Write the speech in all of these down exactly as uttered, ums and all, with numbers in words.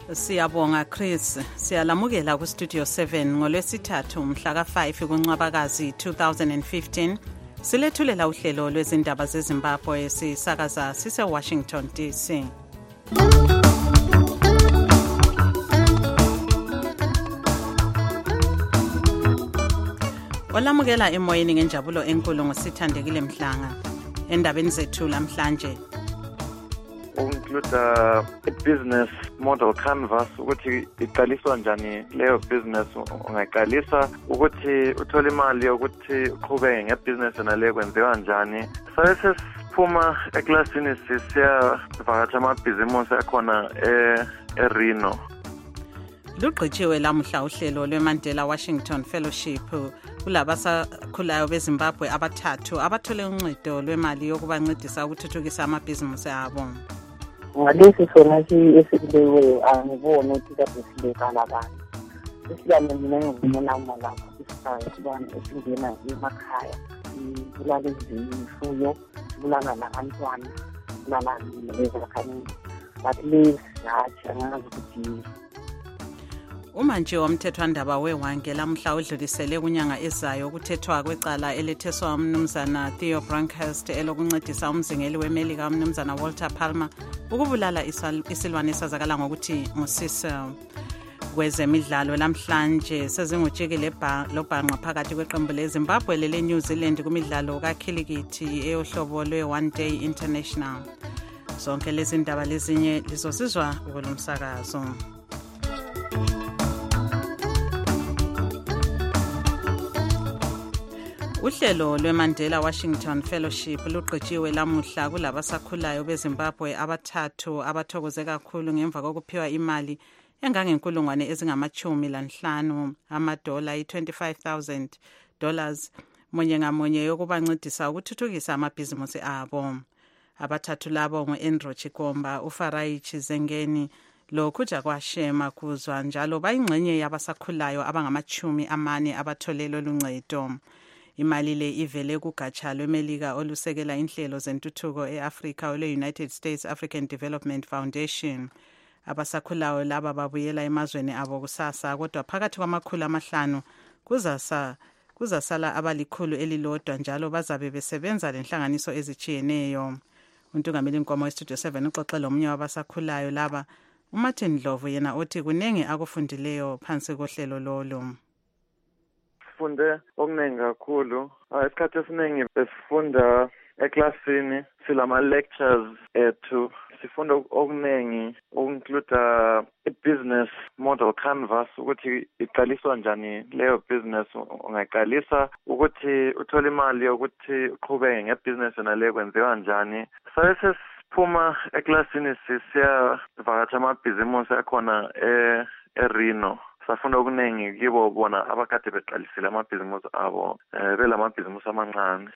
Siyabonga Chris, siyalamukela ku Studio seven ngolwesithathu mhla ka five kuNcwabakazi two thousand fifteen. Silethulela uhlelo lwezindaba zeZimbabwe esisakaza sise Washington D C. Olamukela emoyeni ngenjabulo enkulu ngosithandekile Mhlanga. Endabeni zethu namhlanje include a business model canvas ukuthi iqaliswa njani leyo business ungayiqalisa ukuthi uthola imali ukuthi uqhubeke ngebusiness nale kwenziwa njani. Sase siphuma eklasini sisiya vakatsha amabhizimusi akhona e eRhino. Luqhitshiwe lamuhla uhlelo lweMandela Washington Fellowship kulabasakhulayo beZimbabwe abathathu abathole uncedo lwemali yokubancedisa ukuthuthukisa amabhizimusi abo. Ngalesi sona esileyo angibona ukuthi kade silekala abantu. Isiyame mina ngibona malapha isikhathi abantu esingena emakhaya. Kulala izifuyo, kulala nabantwana, kulala lezakhani. But please yacha ngazi ukuthi umanje womthethwandaba weWange lamhla udlulisele kunyanga ezayo ukuthethwa kwecala eletheswa umnumzana Theo Bronkhurst elokuncedisa umzingeli weMelika umnumzana Walter Palmer ukubulala isilwane esazakala ngokuthi nguSisel. Kwezemidlalo lamhlanje sezingujikile lobhanqa phakathi kweqembu leZimbabwe lele New Zealand kumidlalo kakhilikithi eyohlobo lwe-One Day International. Zonke lezi ndaba lezinye lizosizwa kulomsakazo. Uhlelo lweMandela Washington Fellowship luqhitshiwe lamuhla kulabasakhulayo beZimbabwe abathathu abathokoze kakhulu ngemva kokuphiwa imali engangenkulungwane ezingamachumi lanhlanu amadola i-twenty-five thousand dollars munye ngamunye yokubancedisa ukuthuthukisa amabhizimusi abo. Abathathu labo ngo-Andrew Chikomba, uFarai Chizengeni loKhuja kwaShema kuzwa njalo bayingxenye yabasakhulayo abangamachumi amane abatholelo luncedo. Imali le ivele kugatsha lweMelika olusekela inhlelo zentuthuko eAfrika ole-United States African Development Foundation. Abasakhulayo laba babuyela emazweni abo kusasa kodwa phakathi kwamakhulu amahlanu kuzasa kuzasala abalikhulu elilodwa njalo bazabe besebenza lenhlanganiso ezichiyeneyo. Untungameli Nkomo weStudio seven uxoxe lomunye wabasakhulayo laba uMartin Dlovu yena othi kunenge akufundileyo phansi kohlelo lolo. Sifunde okuningi kakhulu. Isikhathi esiningi besifunda eklasini silama lectures ethu sifunda okuningi okunclude i-business model canvas ukuthi iqaliswa njani leyo business ungayiqalisa ukuthi uthola imali yokuthi uqhubeke ngebusiness nale kwenziwa njani. Sase siphuma eklasini sisiya vakatsha amabhizimusi akhona e eRhino. Safunda okuningi kibo bona abakade beqalisile amabhizimusi abo belamabhizimusi amancane.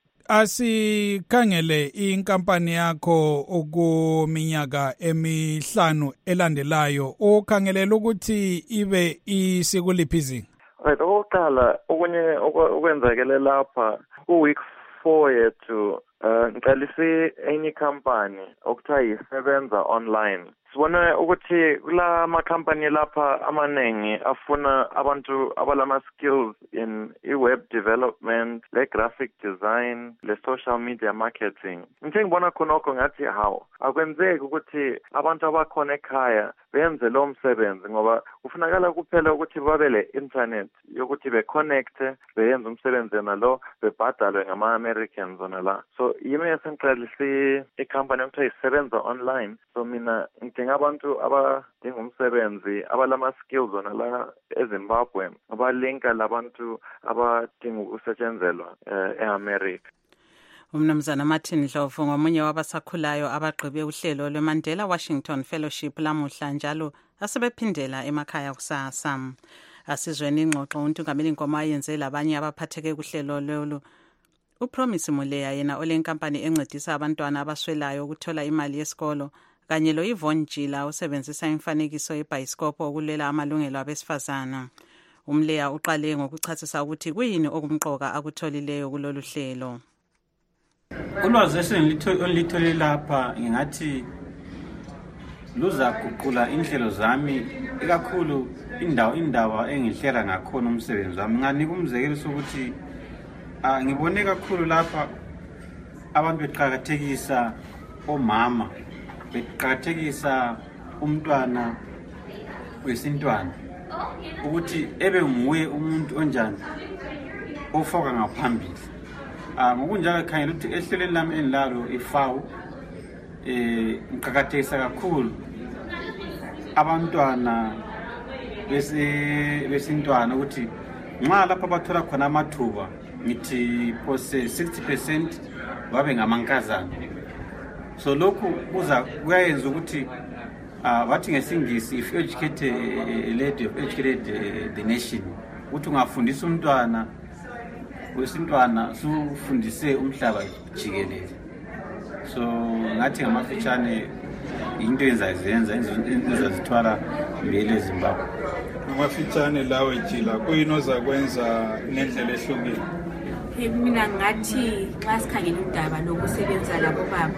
Asikhangele inkampani yakho ukuminyaka emihlanu elandelayo okhangelela ukuthi ibe isikuliphi izinga. Right, okokuqala okunye okwenzakele lapha ku week four yethu ngiqalise enye company okuthiwa yisebenza online. Sibona ukuthi kula ma-company lapha amanengi afuna abantu abalama skills in i-web development, le-graphic design, le-social media marketing. Ngithe ngibona khonokho ngathi hawu akwenzeki ukuthi abantu abakhona ekhaya benze lo msebenzi ngoba kufunakala kuphela ukuthi babe le-internet yokuthi be-connecte beyenze umsebenzi nalo bebhadalwe ngama-Americans la. So yimi esengiqalise i-company okuthiwa isebenza online. So mina ngidinga abantu abadinga umsebenzi abalama skills la eZimbabwe abalinka labantu abadinga ukusetshenzelwa eAmerica. Umnumzana Martin Dlovu ngomunye wabasakhulayo abagqibe uhlelo lweMandela Washington Fellowship lamuhla njalo asebephindela emakhaya kusasa. Asizweni ingxoxo untungameli Nkomo ayenze labanye abaphatheke kuhlelo lolu. UPromise Muleya yena olenkampani encedisa abantwana abaswelayo ukuthola imali yesikolo kanye lo Yvonne Jila usebenzisa imfanekiso yebhayisikopho ukulela amalungelo abesifazana. Umleya uqale ngokuchathisa ukuthi kuyini okumqoka akutholileyo kulolu hlelo. Ulwazi esengilithole lapha ngingathi luzaguqula inhlelo zami ikakhulu indawo indaba engihlela ngakhona umsebenzi wami. Nganika umzekelo sokuthi ngibone kakhulu lapha abantu beqhakathekisa omama, beqhakathekisa umntwana wesintwana ukuthi ebe nguye umuntu onjani ofaka ngaphambili. Ah ngokunjalo khangela ukuthi ehlelweni lami enilalo ifawu eh ngiqhakathekisa kakhulu abantwana bese besintwana ukuthi nxa lapha bathola khona amathuba ngithi pose sixty percent babe ngamankazana. So lokhu kuza kuyayenza ukuthi ah bathi ngesingisi if you educate a lady of educated uh, the nation ukuthi ungafundisa umntwana wesintwana sufundise umhlaba jikelele. So ngathi ngamafitshane into enzazenza ezazithwala mbele eZimbabwe. Ngamafitshane lawe jila kuyini ozakwenza ngendlela ehlukile? Mina ngathi xa sikhangela indaba lokusebenza labo baba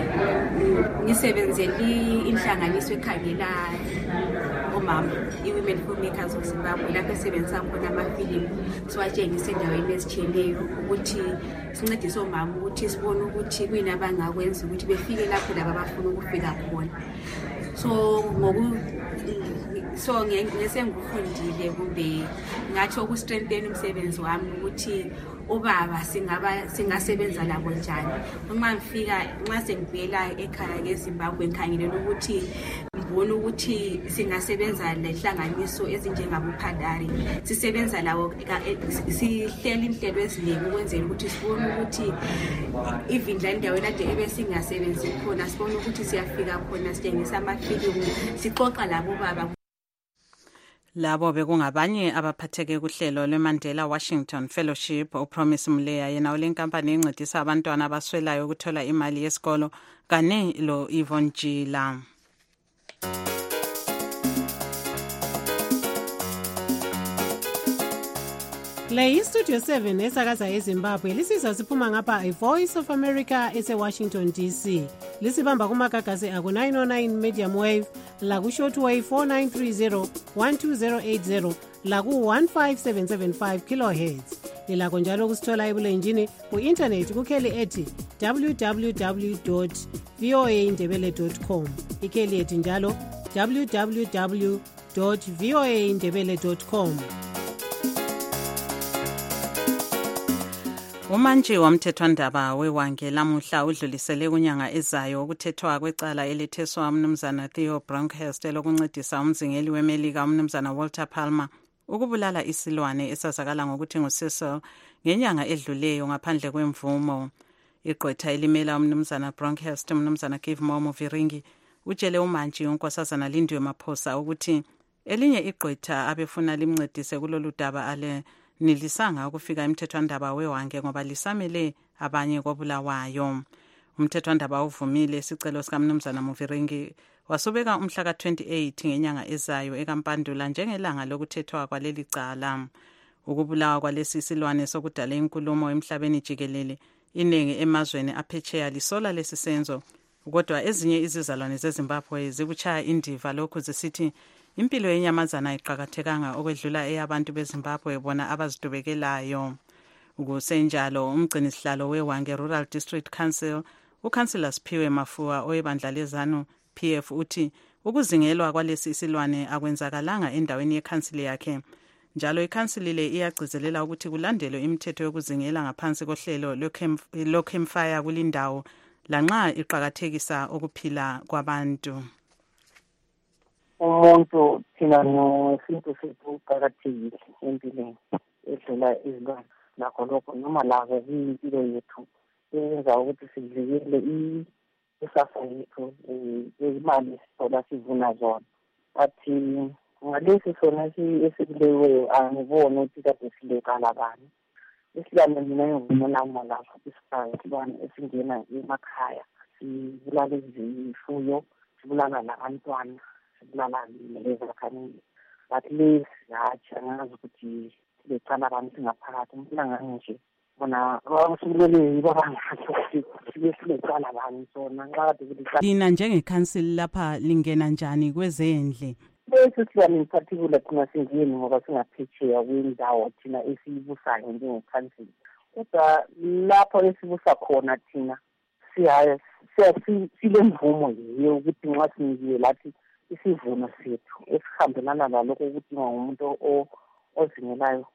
ngisebenzele inhlanganiso ekhangela omama i-Women Filmmakers of Zimbabwe lapho esebenza khona amafilimu siwatshengise endaweni ezitshiyeneyo ukuthi sincedise omama ukuthi sibone ukuthi kuyini abangakwenza ukuthi befike lapho laba abafuna ukufika khona. So ngoku so ngesengufundile kumbe ngathi ukustrengthen umsebenzi wami ukuthi ubaba singaba singasebenza labo njani. Uma ngifika nxa sengivela ekhaya eZimbabwe ngikhangelela ukuthi ngibona ukuthi singasebenza lehlanganiso ezinjengabuphandari sisebenza lawo sihleli inhlelo eziningi ukwenzela ukuthi sibone ukuthi even la ndawo lade ebesingasebenzi khona sibone ukuthi siyafika khona sitshengisa amafilimu sixoxa labo baba. Labo bekungabanye abaphatheke kuhlelo lweMandela Washington Fellowship. uPromise Mleya yena olenkampani encedisa abantwana abaswelayo ukuthola imali yesikolo kane lo Yvonne Jila. Le iStudio seven esakaza eZimbabwe lisizwa siphuma ngapha iVoice of America ese-Washington D C. Lisibamba kumagagasi aku nine oh nine medium wave, laku shortwave four nine three zero one two zero eight zero, laku one five seven seven five kilohertz. Lilakho njalo kusithola ebulenjini ku-internet kukheli ethi w w w dot v o a ndebele dot com. Ikheli ethi njalo w w w dot v o a ndebele dot com. Umantshi womthethwandaba weWange lamuhla udlulisele kunyanga ezayo ukuthethwa kwecala elitheswa umnumzana Theo Bronkhurst elokuncedisa umzingeli weMelika umnumzana Walter Palmer ukubulala isilwane esazakala ngokuthi nguCecil ngenyanga edluleyo ngaphandle kwemvumo. Igqwetha elimela umnumzana Bronkhurst umnumzana Kivmo Muviringi utshele umantshi unkosazana Lindiwe Maphosa ukuthi elinye igqwetha abefuna limncedise kulolu daba ale nilisanga ukufika emthethwandaba weWange ngoba lisamele abanye kobulawayo. Umthethwandaba uvumile isicelo sikamnumzana Muviringi wasubeka umhla ka twenty-eight ngenyanga ezayo ekampandula njengelanga lokuthethwa kwaleli cala. Ukubulawa kwalesi silwane sokudala inkulumo emhlabeni jikelele iningi emazweni aphetsheya lisola lesi senzo, kodwa ezinye izizalwane zeZimbabwe zikuchaya indiva lokhu zisithi impilo yenyamazana ayiqhakathekanga okwedlula eyabantu beZimbabwe bona abazidubekelayo. Kusenjalo umgcinisihlalo weWange Rural District Council uCouncillor Siphiwe Mafua oyebandla lezanu P F uthi ukuzingelwa kwalesi isilwane akwenzakalanga endaweni yekhansili yakhe. Njalo ikhansili le iyagcizelela ukuthi kulandelwe imithetho yokuzingela ngaphansi kohlelo loCampfire kulindawo lanxa iqhakathekisa ukuphila kwabantu. Umuntu thina nosintu sethu uqakathekile empilweni edlula izilwane nakho lokho noma lazo ziyimpilo yethu yenza ukuthi sivikele isasa yethu imali sithola sivuna zona. Bathi ngalesi sona esikuleweyo angiboni ukuthi kade silekala bani. Isilwane mina ngibona malapha isifaka isilwane esingena emakhaya sibulala izifuyo sibulala nabantwana sibulala lezakhamile. But lesi hathi angazi ukuthi becala abantu singaphakathi umuntu anganje bona abasibuleleli babangathi ukuthi sibe silecala bani sona nxa kade kulicala. Lina njengekhansili lapha lingena njani kwezendle? Bese siyani in particular thina singeni ngoba singaphetsheya kwendawo thina esiyibusayo njengekhansili. Kodwa lapho esibusa khona thina siya silemvumo yiyo ukuthi nxa sinikiwe lathi isivuno sethu esihambelana lalokho ukuthi ngumuntu ozingelayo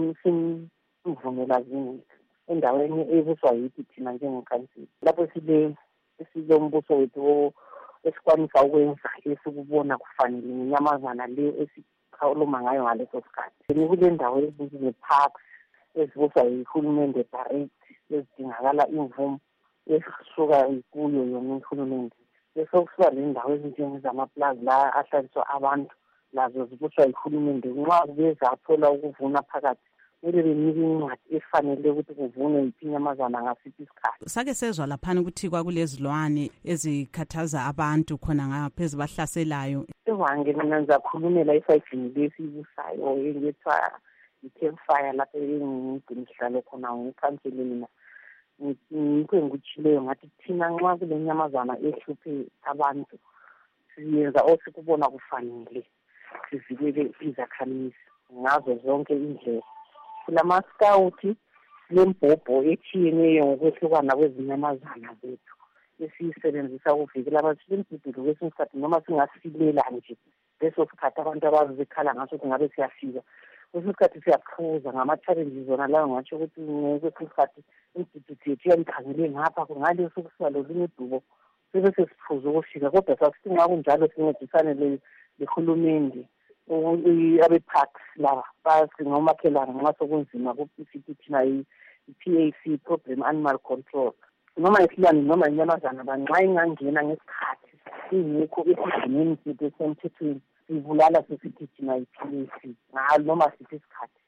simvumela zini endaweni ebuswa yithi thina njengekhansili. Lapho sile silombuso wethu esikwanisa ukwenza esikubona kufanele ngenyamazana le esikhuluma ngayo ngaleso sikhathi. Kule ndawo ezinjenge-parks ezibuswa yihulumende direct ezidingakala imvumo esisuka kuyo yona uhulumende. Bese kusuka le ndawo ezinjengezamaplazi la ahlaliswa abantu lazo zibuswa yihulumende. Nxa bezathola ukuvuna phakathi kumele benike incwadi efanele ukuthi kuvunwe yiphi inyamazana ngasiphi isikhathi. Sake sezwa laphana ukuthi kwakulezilwane ezikhathaza abantu khona ngapha ezibahlaselayo. Ewange mina ngizakhulumela esayidini lesibusayo engethwa i-campfire lapho engigcinihlalo khona ngikhanseli mina. Ngikho engikutshileyo ngathi thina nxa kule nyamazana ehluphe abantu siyenza osikubona kufanele sivikele izakhamizi ngazo zonke indlela. Kulama-scout lembhobho etshiyeneyo ngokwehlukana kwezinyamazana zethu esiyisebenzisa ukuvikela abantu. Silemdududu kwesinye isikhathi noma singasilela nje leso sikhathi abantu abazi bekhala ngaso ukuthi ngabe siyafika. Kwesinye isikhathi siyaphuza ngama-challenges zona layo ngatsho ukuthi kwesinye isikhathi imdududu yethu yanikhangele ngapha ngale sokusiba lolunye udubo sibe sesiphuza ukufika. Kodwa sasithi nxa kunjalo sincedisane lehulumende abe-parks laba basingomakhelana nxa sokunzima kupisithi thina i-P A C, Problem Animal Control. Noma isilwane noma inyamazana banxa ingangena ngesikhathi ingekho esigcineni sethu esemthethweni sibulala sesithi thina i-P A C ngalo noma sithi isikhathi.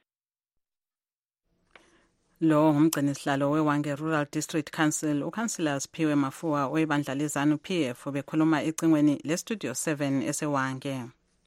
Lo ngumgcinisihlalo weWange Rural District Council uCouncillor Siphiwe Mafuwa webandla leZANU P F bekhuluma ecingweni leStudio seven eseWange.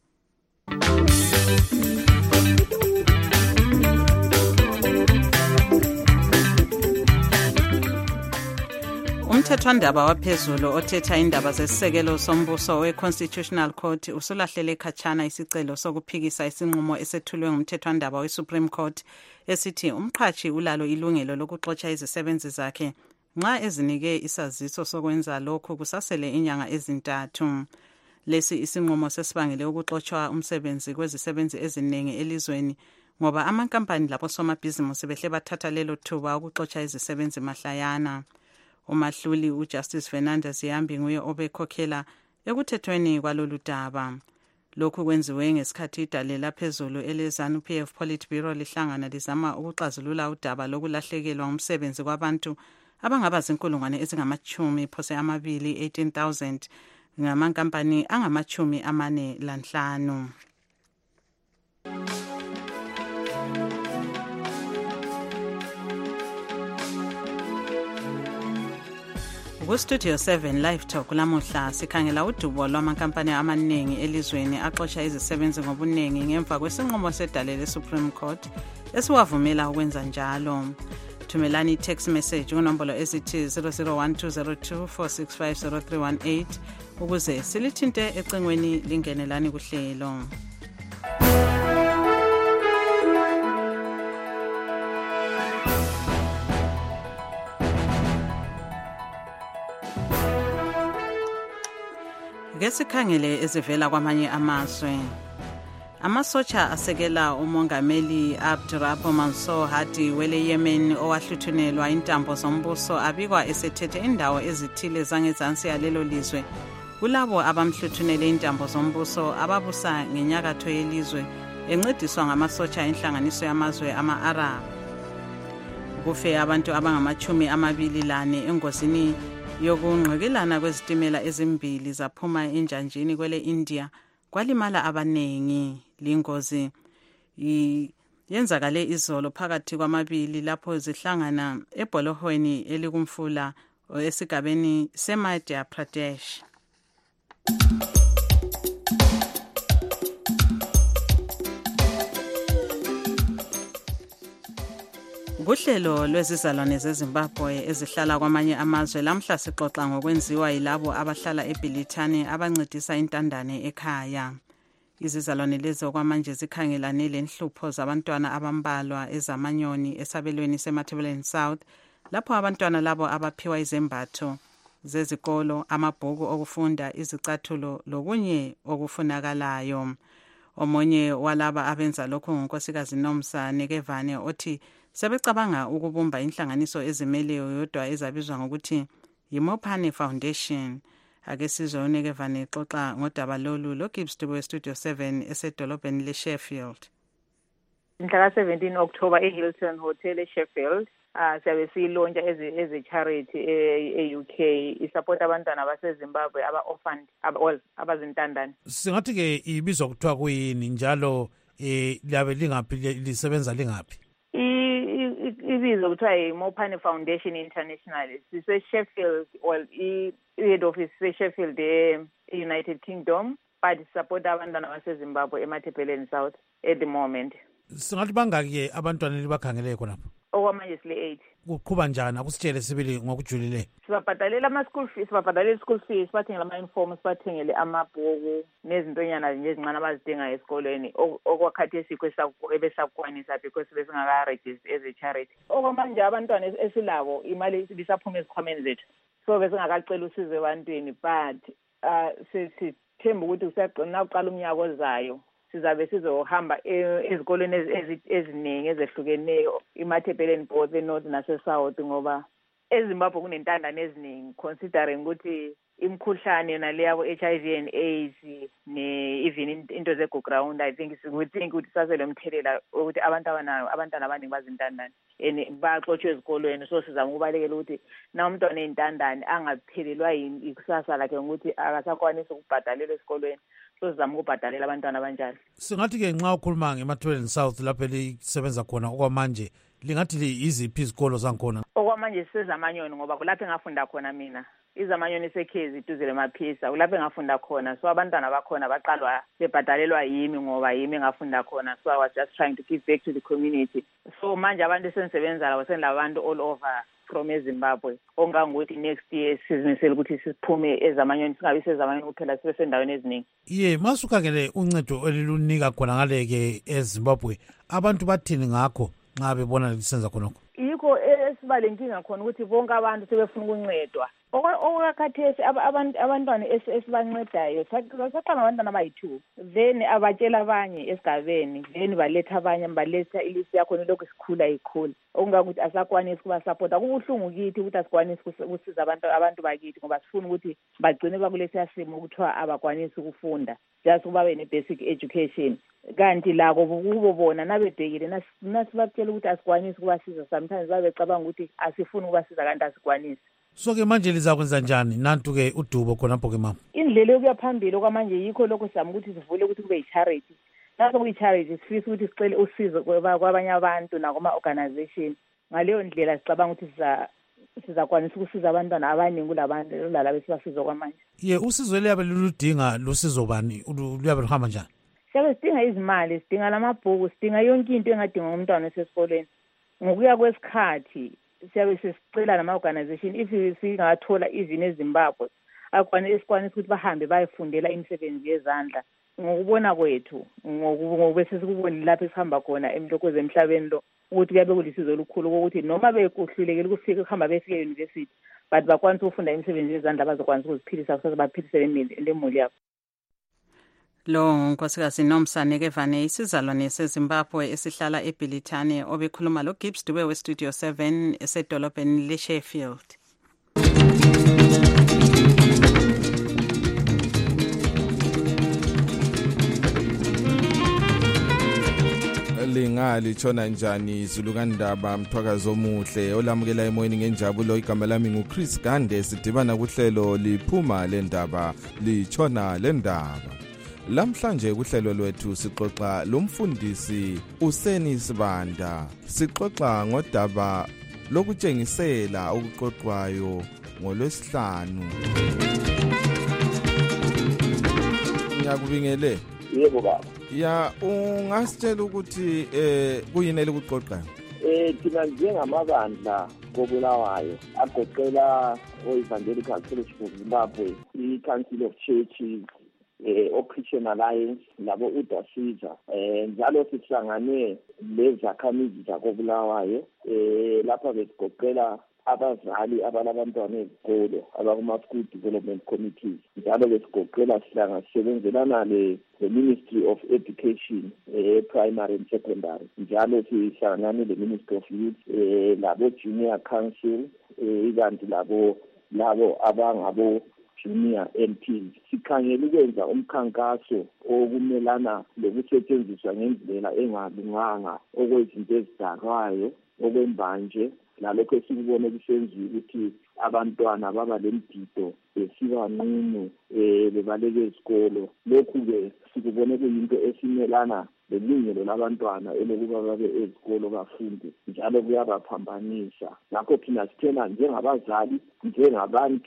Umthethwandaba waphezulu othetha indaba zesisekelo sombuso we-Constitutional Court usulahlele khatshana isicelo sokuphikisa isinqumo esethulwe ngumthethwandaba we-Supreme Court esithi umqhatshi ulalo ilungelo lokuxotsha izisebenzi zakhe nxa ezinike isaziso sokwenza lokhu kusasele inyanga ezintathu. Lesi isinqumo sesibangele ukuxotshwa umsebenzi kwezisebenzi eziningi elizweni ngoba amankampani labosomabhizimusi behle bathatha lelo thuba ukuxotsha izisebenzi mahlayana. Umahluli uJustice Fernandez Yambi nguye obekhokhela ekuthethweni kwalolu daba. Lokhu kwenziwe ngesikhathi idale laphezulu eleZANU P F Politburo lihlangana lizama ukuxazulula udaba lokulahlekelwa umsebenzi kwabantu abangaba zinkulungwane ezingamachumi phose amabili eighteen thousand ngamankampani angamachumi amane lanhlanu. Ku-Studio seven Live Talk lamuhla sikhangela udubo lwamankampani amaningi elizweni axotsha izisebenzi ngobuningi ngemva kwesinqumo sedale le-Supreme Court esiwavumela ukwenza njalo. Thumelani text message kunombolo ezithi zero zero one two zero two four six five zero three one eight ukuze silithinte ecingweni lingenelani kuhlelo. Ngesikhangele ezivela kwamanye amazwe. Amasotsha asekela umongameli Abdurrahman Mansour Hadi wele Yemen owahluthunelwa intambo zombuso abikwa esethethe indawo ezithile zangezansi yalelo lizwe. Kulabo abamhluthunele intambo zombuso ababusa ngenyakatho yelizwe encediswa ngamasotsha enhlanganiso yamazwe ama-Arab. Kufe abantu abangamachumi amabili lane engozini yokungqekelana kwezitimela ezimbili zaphuma enjanjini kwele India kwalimala abanengi. Lingozi yenzakale izolo phakathi kwamabili lapho zihlangana ebholohweni elikumfula esigabeni seMadhya Pradesh. Kuhlelo lwezizalwane zeZimbabwe ezihlala kwamanye amazwe lamhla sixoxa ngokwenziwa yilabo abahlala eBilitane abancedisa intandane ekhaya. Izizalwane lezi okwamanje zikhangelane lenhlupho zabantwana abambalwa ezamanyoni esabelweni seMatabeleland South, lapho abantwana labo abaphiwa izembatho zezikolo, amabhuku okufunda, izicathulo lokunye okufunakalayo. Omunye walaba abenza lokho ngunkosikazi Nomsa Nekevane othi sebecabanga ukubumba inhlanganiso ezimeleyo yodwa ezabizwa ngokuthi yiMopane Foundation. Ake sizwe uNekevane xoxa ngodaba lolu loGibbs Dube Studio seven esedolobheni leSheffield. Mhla ka seventeen October eHilton Hotel eSheffield. Ah siyabe siyilontsha eze charity e-U K isupport abantwana baseZimbabwe aba-orphaned well abazintandane. Singathi ke ibizwa kuthiwa kuyini njalo eh labe lingaphi lisebenza lingaphi? Ibizwa kuthiwa yiMopane Foundation International. Sise-Sheffield, well i-head office ise-Sheffield e-United Kingdom, but support abantwana baseZimbabwe eMatabeleland South at the moment. Singathi bangaki abantwana libakhangele khonapho? Okwamanje sile eight. Kuqhuba njani akusitshele sibili ngokujulile? Sibabhadalela ama-school fees, sibabhadalela school fees, sibathengele ama-uniforms, sibathengele amabhuku nezintonyana nje ezincane abazidingayo esikoleni okwakhathi esikho ebesakwanisa because besingaka-register as a charity. Okwamanje abantwana esilabo imali bisaphuma ezikhwameni zethu, so besingakacela usizo ebantwini, but uh sithemba ukuthi usaqina uqala umnyaka ozayo sizabe sizohamba ezikoleni eziningi ezehlukeneyo iMatabeleland both eNorth naseSouth ngoba eZimbabwe kunentandane eziningi considering ukuthi imkhuhlane nale yabo H I V and AIDS ne even into ze go ground. I think we think ukuthi sasele umthelela ukuthi abantu abanayo abantwana abaningi bazintandane ene baxotshe ezikolweni, so sizama ukubalekela ukuthi na umntwana eyintandane angaphelelwa ikusasa lakhe ngokuthi akasakwanisa ukubhadalela esikolweni, so sizama ukubhadalela abantwana abanjalo. Singathi ke nxa ukhuluma ngeMatabeleland South lapho lisebenza khona okwamanje lingathi iziphi izikolo zankhona? Okwamanje sisezamanyoni ngoba kulapho engafunda khona mina. Izamanyoni sekhezi iduze lemaphisa kulapho engafunda khona, so abantwana bakhona baqalwa bebhadalelwa yimi ngoba yimi engafunda khona, so I was just trying to give back to the community. So manje abantu esenisebenza labo senilabantu all over from eZimbabwe ongangokuthi next year sizimisela ukuthi siphume ezamanyoni, singabi sezamanyoni kuphela sibe sendaweni eziningi. Ye masukhangele uncedo elilunika khona ngaleke eZimbabwe abantu bathini ngakho nxa bebona lisenza khonokho? Yikho esiba lenkinga khona ukuthi bonke abantu sebefuna ukuncedwa. Okwakhathesi abantwana esibancedayo saqala abantwana abayi-two, then abatshela abanye esigabeni, then baletha abanye baletha ilisi yakhona lokhu sikhula ikhula okungakuthi asakwanisi ukubasapota. Kubuhlungu kithi ukuthi asikwanisi ukusiza abantu abantu bakithi ngoba sifuna ukuthi bagcine bakulesiya simo ukuthiwa abakwanisi ukufunda just ukuba bene-basic education, kanti lako kubo bona nabebhekile nasibatshela ukuthi asikwanisi ukubasiza sometimes babecabanga ukuthi asifuni ukubasiza kanti asikwanisi. So ke manje lizakwenza njani nantu ke udubo khonapho ke mama? Indlela yokuya phambili okwamanje yikho lokho sizama ukuthi sivule ukuthi kube yi-charity. Naso kuyi-charity sifisa ukuthi sicele usizo kwabanye abantu nakuma-organization. Ngaleyo ndlela sicabanga ukuthi sizakwanisa ukusiza abantwana abaningi kulabantu lalabo esibasiza kwamanje. Ye usizo liyabe luludinga lusizo bani luyabe luhamba njani? Siyabe sidinga izimali, sidinga lamabhuku, sidinga yonke into engadinga umntwana esesikoleni. Ngokuya kwesikhathi siyabe sesicela nama-organization if singathola even eZimbabwe akwanele esikwanisa ukuthi bahambe bayefundela imisebenzi yezandla. Ngokubona kwethu ngobe sesikubonile lapho esihamba khona emhlokweni emhlabeni lo ukuthi kuyabe kulisizo olukhulu ukuthi noma bekuhlulekile ukufika ukuhamba befike e-university but bakwanisa ukufunda imisebenzi yezandla bazokwanisa ukuziphilisa kusasa baphilisele lemuli yabo. Lo nkosikazi Nomsa Nekevane isizalwane seZimbabwe esihlala eBilitane obekhuluma lo Gibbs Dube we Studio seven esedolobheni leSheffield. Lingali chona njani Zulukandaba mthwakazi omuhle olamukela emoyeni ngenjabulo. Igama lami nguChris Gande, sidibana kuhlelo liphuma lendaba lichona lendaba. Lamhlanje kuhlelo lwethu sixoxa lomfundisi Useni Sibanda, sixoxa ngodaba lokutshengisela okuxoxwayo ngolwesihlanu. Ngiyakubingele. Yebo baba. Ya ungasitshela ukuthi eh kuyini elikuxoxayo? Eh thina njengamabandla koBulawayo agoqela o-Evangelical Fellowship of Zimbabwe, i-Council of Churches, eh o-Christian Alliance labo uDasiza, eh njalo sihlangane lezakhamizi zakoBulawayo, eh lapha besigoqela abazali abalabantwana ezikolo abakuma-school development committees, njalo besigoqela sihlanga sisebenzelana le-Ministry of Education, eh, primary and secondary, njalo sihlangane le-Ministry of Youth, eh, labo Junior Council, eh, ikanti labo labo abangabo Junior M Ps. Sikhangela ukwenza umkhankaso okumelana lokusetshenziswa ngendlela engalunganga okwezinto ezidakwayo okwembanje, nalokho esikubone kusenziwa ukuthi abantwana baba lemdido besibanqunu eh bebaleke esikolo. Lokhu-ke sikubone kuyinto esimelana lelungelo labantwana elokuba babe ezikolo bafunde, njalo kuyabaphambanisa. Ngakho thina sithena njengabazali, njengabantu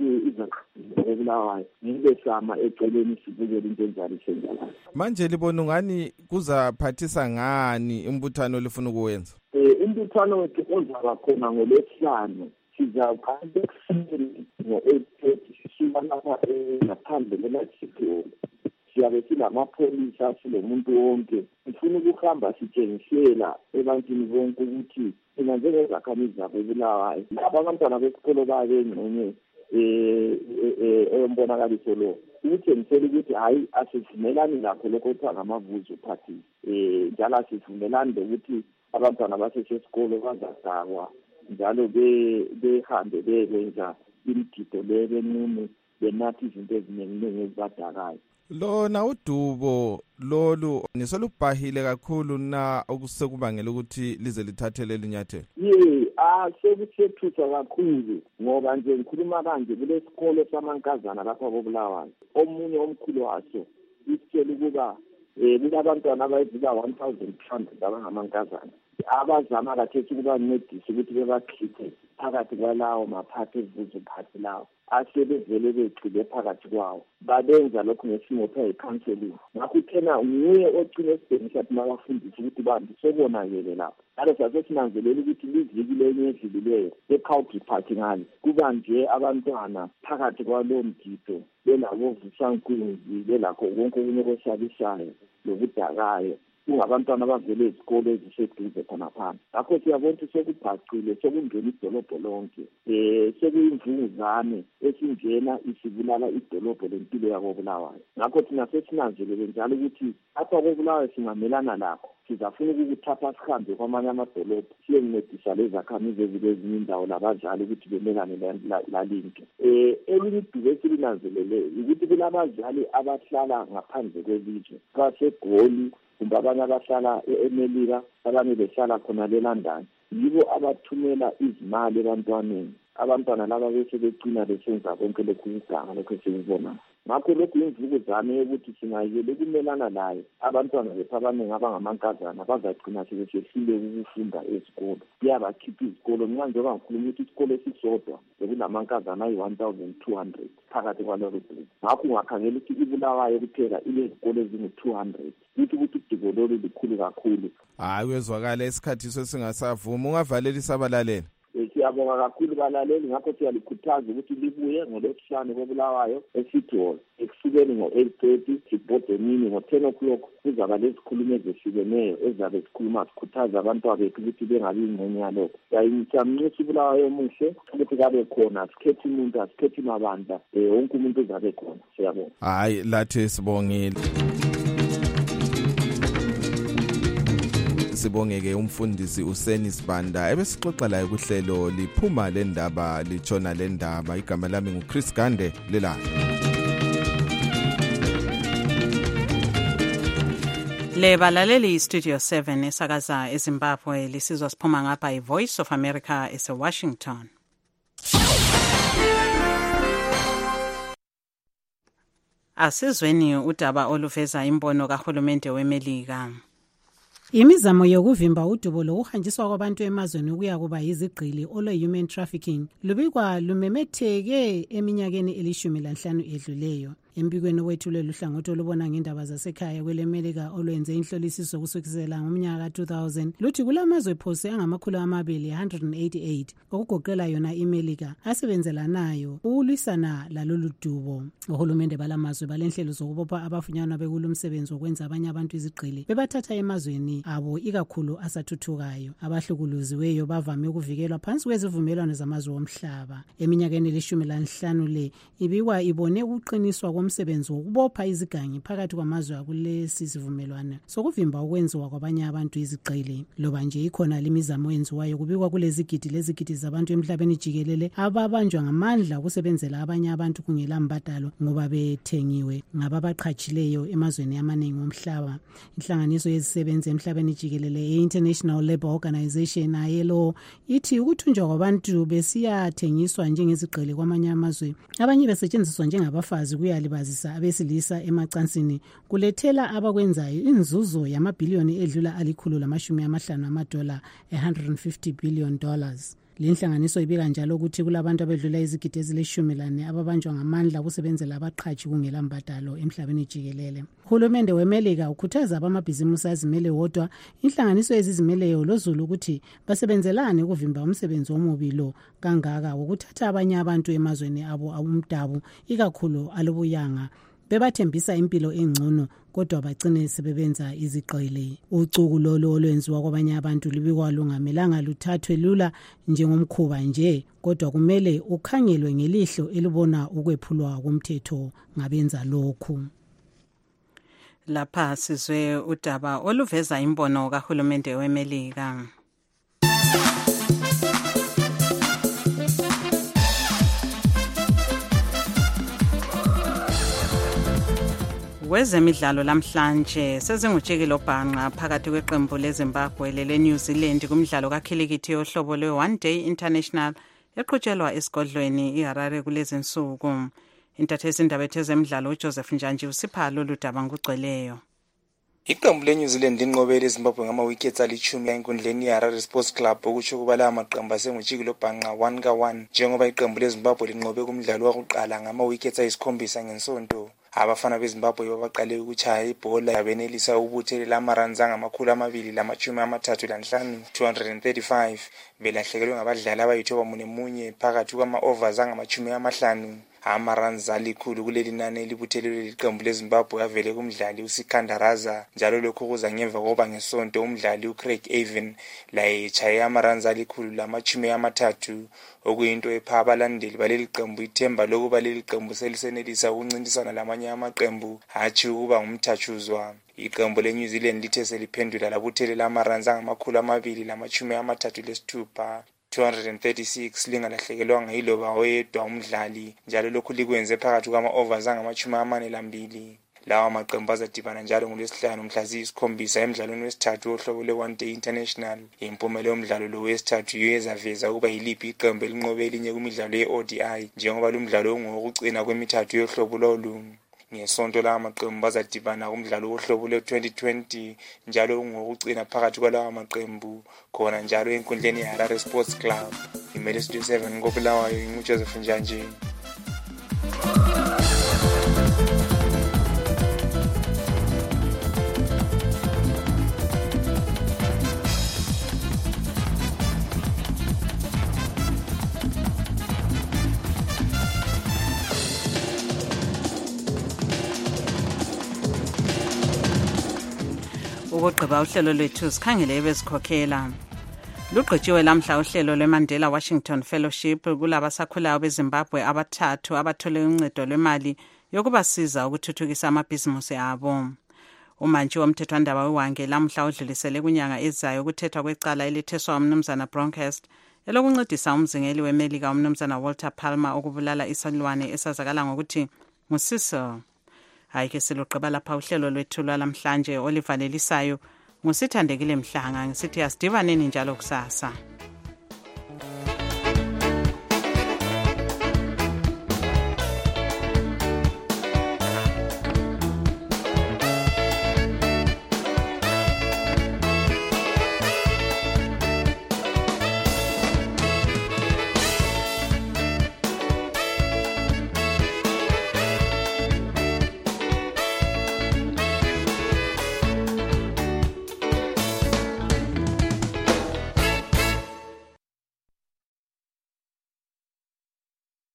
izakhamuzi ngibe sama eceleni sibukele into enjalo isenjalo. Manje libona ungani kuzaphathisa ngani imbuthano lifuna ukuwenza? Eh imbuthano ozaba khona ngoLwesihlanu sizaqala ekuseni ngo-eight thirty sisuka lapha ngaphandle kwelathikho. Siyabe silamapholisa silomuntu wonke, sifuna ukuhamba sitshengisela ebantwini bonke ukuthi thina njengezakhamizi zakoBulawayo laba abantwana besikolo babengxenye eh embonakaliso lo ukutshengisela ukuthi hayi asivumelani lakho lokho kuthiwa ngamavuzo party, eh njalo asivumelani lokuthi abantwana basesikolo bazadakwa njalo behambe bekwenza imgido lebenqunu benathi izinto eziningi ezibadakayo. Lona udubo lolu nisolubhahile kakhulu na okusekubangela ukuthi lize lithathele linyathelo? Ye, ah sekusethusa kakhulu ngoba nje ngikhuluma kanje kulesikolo samankazana lapha koBulawayo. Omunye omkhulu waso isitshela ukuba eh kulabantwana abayizika one thousand two hundred abangamankazana abazama kathethi ukubancedisa ukuthi bebakhiphe phakathi kwalawo maphathi evuzo phathi lawo asebevele begcile phakathi kwawo. Babenza lokho ngesimo kuthiwa yi-counseling. Ngakho thena nguye ogcina esibhekisa ukuthi mabafundise ukuthi bantu sebonakele lapho. Njalo sase sinanzelela ukuthi liviki lenye edlulileyo e-County Park ngale kuba nje abantwana phakathi kwalowo mgido belabovusankunzi belakho konke okunye kwesabisayo lokudakayo kungabantwana abavele ezikolo eziseduze khona phansi. Ngakho siyabona ukuthi sekubhacile, sekungena idolobho lonke, um sekuyimvunguzane esingena isibulala idolobho lempilo yakoBulawayo. Ngakho thina sesinanzelele njalo ukuthi apha koBulawayo singamelana lakho, sizafuna ukukuthatha sihambe kwamanye amadolobho siyencedisa lezakhamizi ezilezinye indawo labazali ukuthi bemelane lalinto. Um elinye idubo esilinanzeleleyo ukuthi kulabazali abahlala ngaphandle kwelizwe baseGoli kumbe abanye abahlala eMelika, abanye behlala khona leLondon, yibo abathumela izimali ebantwaneni. Abantwana laba bese begcina besenza konke lokhu kuganga lokho esikubona. Ngakho lokhu imvukuzane yokuthi singayele ukumelana layo abantwana bethu abaningi abangamankazana bazagcina sebesehlile ukufunda ezikolo. Kuyabakhipha izikolo nxa njengoba ngikhuluma ukuthi isikolo esisodwa bekunamankazana ayi-one thousand two hundred phakathi kwalelo group. Ngakho ungakhangela ukuthi iBulawayo kuphela ilezikolo ezingu-two hundred. Kuthi ukuthi udubo lolu likhulu kakhulu. Hayi wezwakala isikhathi sesingasavuma, ungavalela isabalaleli. Siyabonga kakhulu balaleli, ngakho siyalikhuthaza ukuthi libuye ngoLwesihlanu koBulawayo eCity Hall ekusukeni ngo-eight thirty sibhode emini ngo-ten o'clock kuzaba lezikhulumo ezehlukeneyo ezabe zikhuluma zikhuthaza abantwana bethu ukuthi bengabi ingxenye yalokho. Siyamncisa uBulawayo omuhle ukuthi kabe khona, asikhethi umuntu, asikhethi mabandla, um wonke umuntu uzabe khona. Siyabonga. Hayi lathi sibongile. Sibongeke umfundisi uSeni Sibanda ebesixoxa laye kuhlelo liphuma lendaba litshona lendaba. Igama lami nguChris Gande lelana. Le balaleli Studio seven esakaza eZimbabwe lisizwa siphuma ngapha iVoice of America ese Washington. Asizweni udaba oluveza imbono kahulumende weMelika. Imizamo yokuvimba udubo lokuhanjiswa kwabantu emazweni ukuya kuba yizigqili olwe-human trafficking lubikwa lumemetheke eminyakeni elishumi lanhlanu edluleyo. Embikweni owethulela uhlangothi olubona ngendaba zasekhaya kwelemelika olwenze inhlolisiso kusukela ngomnyaka two thousand luthi kulamazwe phose angamakhulu amabili one hundred eighty-eight okugoqela yona imelika asebenzelanayo ukulwisana lalolu dubo. Uhulumende balamazwe balenhlelo zokubopha abafunyanwa bekulu umsebenzi wokwenza abanye abantu izigqili bebathatha emazweni abo ikakhulu asathuthukayo. Abahlukuluziweyo bavame ukuvikelwa phansi kwezivumelwano zamazwe omhlaba. Eminyakeni elishumi lanhlanu le ibikwa ibone ukuqiniswa komsebenzi wokubopha izigangi phakathi kwamazwe akulesi sivumelwano sokuvimba ukwenziwa kwabanye abantu izigqili. Loba nje ikhona limizamo yenziwayo kubikwa kulezigidi lezigidi zabantu emhlabeni jikelele ababanjwa ngamandla ukusebenzela abanye abantu kungela mbadalo ngoba bethengiwe ngababaqhatshileyo emazweni amaningi omhlaba. Inhlanganiso yezisebenzi emhlabeni jikelele ye-International Labour Organization I L O ithi ukuthunjwa kwabantu besiyathengiswa njengezigqili kwamanye amazwe abanye besetshenziswa njengabafazi kuyalibazisa abesilisa emacansini kulethela abakwenzayo inzuzo yamabhiliyoni edlula alikhulu lamashumi amahlanu amadola one hundred fifty billion dollars. Le nhlanganiso ibika njalo ukuthi kulabantu abedlula izigidi ezilishumi lane ababanjwa ngamandla ukusebenzela abaqhatshi kungela mbadalo emhlabeni jikelele. Uhulumende wemelika ukhuthaza abamabhizimusi azimele wodwa inhlanganiso ezizimeleyo lozulu ukuthi basebenzelane ukuvimba umsebenzi omubi lo kangaka ukuthatha abanye abantu emazweni abo abumdabu ikakhulu alobuyanga bebathembisa impilo engcono kodwa bagcine sebebenza izigqili. Ucuku lolo olwenziwa kwabanye abantu libikwa lungamelanga luthathwe lula njengomkhuba nje kodwa kumele ukhangelwe ngelihlo elibona ukwephulwa komthetho ngabenza lokhu. Lapha sizwe udaba oluveza imbono kahulumende wemelika. Kwezemidlalo lamhlanje sezingutshekile obhanqa phakathi kweqembu leZimbabwe lele New Zealand kumdlalo kakhilikithi yohlobo lwe One Day International eqhutshelwa esigodlweni iHarare kulezi nsuku. Intatheli indaba yezemidlalo uJoseph Njanji usipha lolu daba ngugcweleyo. Iqembu le New Zealand linqobele eZimbabwe ngama wickets alichumi enkundleni yeHarare Sports Club okusho kuba la maqembu asengutshikile obhanqa one ka one njengoba iqembu leZimbabwe linqobe kumdlalo wakuqala ngama wickets ayisikhombisa ngensonto. Abafana beZimbabwe babaqale ukuchaya ibhola yabenelisa ubuthelela amaruns angamakhulu amabili lamachumi amathathu lanhlanu two hundred thirty-five belahlekelwe ngabadlali abayithoba munye phakathi kwama overs angamachumi amahlanu. Amaruns alikhulu kuleli nani elibuthelelwe liqembu leZimbabwe avele kumdlali uSikandaraza njalo lokho kuza ngemva koba ngesonto umdlali uCraig Avon la echaya amaruns alikhulu lamachumi amathathu okuyinto epha abalandeli baleli qembu ithemba lokuba leli qembu selisenelisa ukuncintisana lamanye amaqembu hathi ukuba ngumthathuzwa. Iqembu leNew Zealand lithe seliphendula labuthelela amaruns angamakhulu amabili lamachumi amathathu lesithupha two hundred thirty-six lingalahlekelwanga yiloba oyedwa umdlali njalo lokhu likwenze phakathi kwama overs angamachumi amane lambili. Lawa maqembu azadibana njalo ngolwesihlanu mhla ziyisikhombisa emidlalweni wesithathu ohlobo le One Day International. Impumela yomdlalo lo wesithathu yezaveza ukuba yiliphi iqembu elinqobe elinye kumidlalo ye-O D I njengoba lo mdlalo ungowokucina kwemithathu yohlobo lolu. Ngesonto la maqembu azadibana kumdlalo wohlobo le twenty twenty njalo ungowokucina phakathi kwalawa maqembu khona njalo enkundleni yeHarare Sports Club. Imele Studio seven ngobulawayo nguJoseph Njanji. Ukugqiba uhlelo lwethu sikhangele ebezikhokhela. Luqotshiwe lamhla uhlelo lweMandela Washington Fellowship kulaba sakhulayo beZimbabwe abathathu abathole uncedo lwemali yokubasiza ukuthuthukisa amabhizimusi abo. Umantshi womthethwandaba weWange lamhla udlulisele kunyanga ezayo ukuthethwa kwecala elitheswa umnumzana Bronkhurst elokuncedisa umzingeli weMelika umnumzana Walter Palmer ukubulala isilwane esazakala ngokuthi nguSiso. Hayi ke siluqeba lapha uhlelo lwethu lwalamhlanje olivalelisayo ngusithandekile Mhlanga ngisithi asidibaneni njalo kusasa.